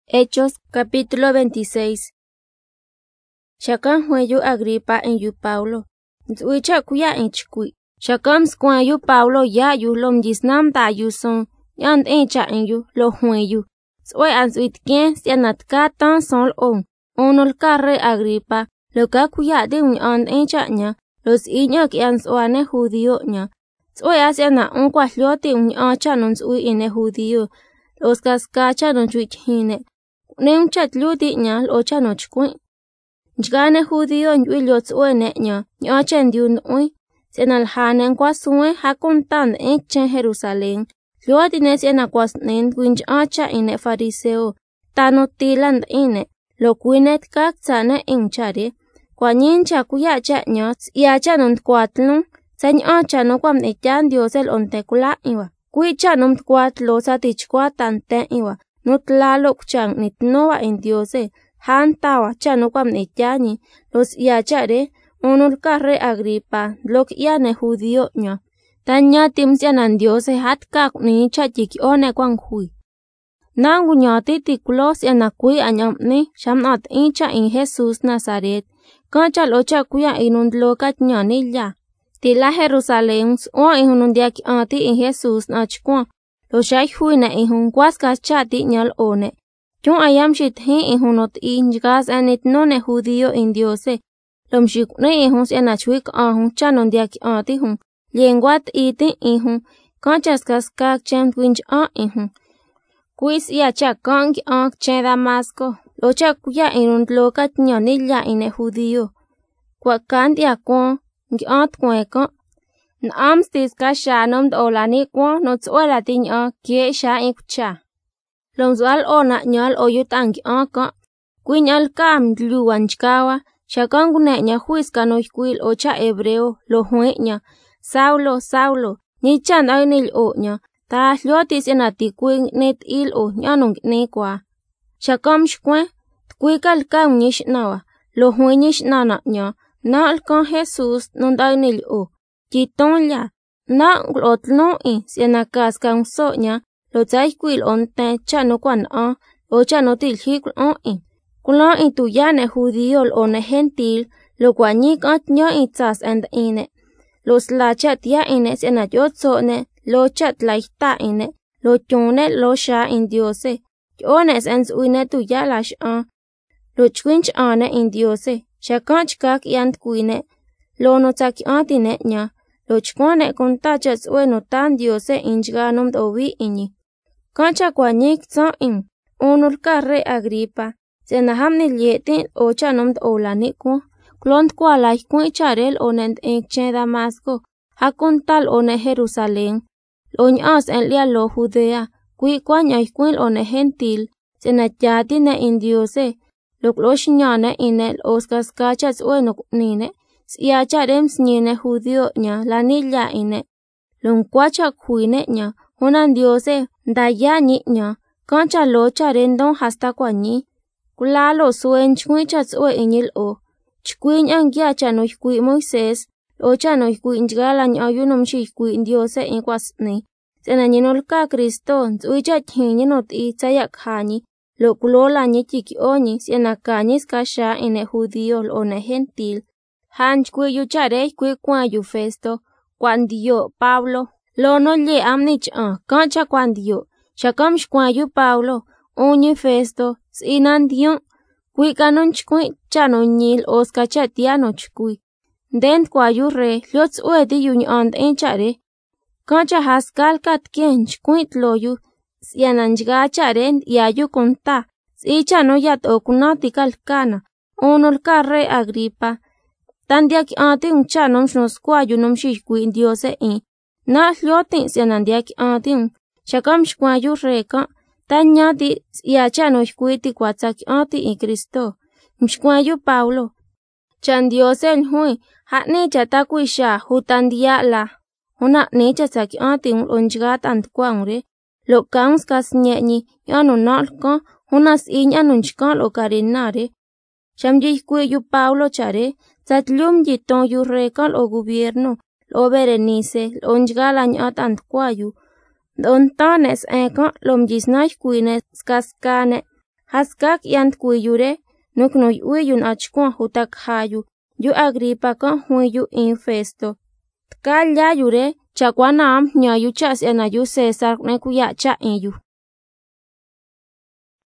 Hechos capítulo 26. Shakam hueyu Agripa en yu Paulo. Nzuicha kuya en chikui. Shakam skwan yu Paulo ya yu lom jisnam da yu son. Yand encha en yu lo hueyu. Soy anzuit kien sianatka tan sol on. Onol carre Agripa. Lo ka kuya de un and encha nya. Los iña ki answane judío nya. Soy asiana un kwaliote un acha non sui ine judío. Los kaskacha non chuichine. Neun chatluti nyal ocha nochkui. Njgane judío nyuiliot uene nya. Nyachen diun ui. Senal hanen kwasue hakuntan ekchen Jerusalén. Luotine siena kwasnen winch acha ine fariseo. Tanotiland ine. Lo kuinet kaktsane inchare. Kwanyin kuyacha nyats. Iacha non kwatlun. Sen acha no kwam echan diosel ontekula iwa. Kuicha nom kwatlo satichkwa tante iwa. Nutlalo kuchang nitnoa en diose. Han tawa chano kwam echani. Los iachare. Unul carre Agripa. Lok iane judío nya. Tanya timsianan diose hatkak ni chachik one kwang hui. Nangu nyati tikulos yanakui anyamni. Shamnat incha in Jesus Nazaret. Kancha locha kuya inundlokat nyanilla. Tila Jerusalén. O inundiak anti in Jesus nachkwa. Lo shay huina ihun kwaska chati nyal one. Yung ayam shit hi ihunot injgas anit none judío in diose. Lom shikune ihun sianachwik ahun chanon diak anti hun. Lienguat iti ihun. Kanchas kaskak chem winch ihun. Kuis iacha kang ang che Damasco. Locha kuya inun lokat nyanilla ine judío. Kwa kandia kwa ngiant kweka. Naamstis ka shanom dolani kwa notsuela tinya kie sha ikcha. Lomzual ona nyal oyutang anka. Kuinyal kam luwanchkawa. Shakangune nya huiska no kuil ocha hebreo lo hueña. Saulo, Saulo. Nichan ainil o nya. Ta liotis enati kuin net il o nyanong nekwa. Shakam shkwe. Kuikal kam nish nawa. Lo hueñish nana nya. Na alkan Jesus nondainil o. Kitonlia, na glotno sienakas kan soña, lo taikwil onte chano kwan lo chano tilhik Kulan tu yane judío one gentil, lo kwanyik atnya itzas and ine. Los lachat ya ine sienayot sone, lo chat laita ine, lo chone lo sha in diose. Jones ens uine tu ya lash lo chwinch ane in diose, shakanch kak yant kuine, lo no tak antine nya. Lo chkone kontachas ueno tan diose injganom dovi ini. Kancha kwanyik tsain. Unul carre Agripa. Senahamni lietin ochanom dolanikwo. Klont kwa laikkun charel onent ekche Damasco. Hakuntal one Jerusalén. Loñas en lia lo Judea. Kui kwanyaikwin one gentil. Senachatine in diose. Lokloshnyane inel oskaskachas ueno nine. Siacharem snine judío nya lanilla ine. Lonkwacha kuine nya. Hunan diose ndaya nya. Kancha locha rendon hasta kwanyi. Kulalo suen chkuicha tsue inyil o. Chkuin angyacha no hkui Moisés. Locha no hkui njgala nyayunom shi hkui diose inkwasni. Senanyinolka Kristo nzuicha thinyenot itzayak hani. Lo kulola nyitiki onyi sienakanyis kasha ine judío one gentil. Han chkuyu chare kwi kwayu Festo, kwandiyo Pablo, lono ye amnich kancha kwandiyo, shakam shkwayu Pablo, unyi Festo, sinandiyo, kwi kanon chkwi chano nyil oskacha tiano chkwi. Dent kwayu re, liots uedi yuny and enchare, kancha haskal katkien chkwi tloyu, siananjga chare yayu konta, si chano yat okunati kalkana, unol carre Agripa. Tandiak anti un chanom shnoskwayu nom shishkwi diose Na liotin sianandiak anti un. Shakam shkwayu reka. Tanyati siachano shkwiti kwatsak anti Kristo. Mshkwayu Paulo. Chan diose nhui. Hatni chatakwisha hutandia la. Huna ni chatsak anti un onjgat antkwangre. Lo kans kas nyenyi. Yano nalka. Hunas inyan unchkan lo karinare. Shamjishkwi Paulo chare. Tatlum yiton yu rekal o gobierno, lo Berenice, lo njgalañ antquayu. Don tanes eka lom jisnay kuines skaskane. haskak yant kuyure, nuk no yun achkwa hutak hayu, yu Agripa kan huyu in Festo. Tkal ya yure, chakwana am nya yu chas ena yu César ne kuya cha en yu.